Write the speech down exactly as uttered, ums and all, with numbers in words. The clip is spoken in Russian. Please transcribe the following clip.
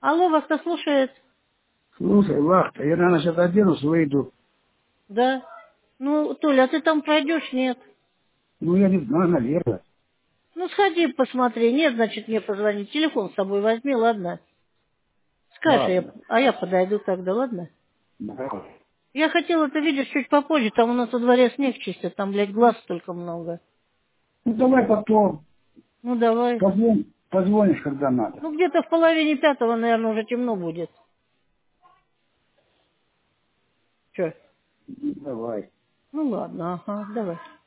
Алло, вас-то слушает? Слушай, Вахта, я, наверное, сейчас оденусь, выйду. Да. Ну, Толя, а ты там пройдешь? Нет. Ну, я не знаю, наверное. Ну, сходи, посмотри. Нет, значит, мне позвони. Телефон с собой возьми, ладно? Скажи, я- Ладно. а я подойду тогда, ладно? Давай. Я хотела, ты видишь, чуть попозже. Там у нас во дворе снег чистят, там, блядь, глаз столько много. Ну, давай потом. Ну, давай. Позвонь, позвонишь, когда надо. Ну, где-то в половине пятого, наверное, уже темно будет. Че? Ну, давай. Ну, ладно, ага, давай.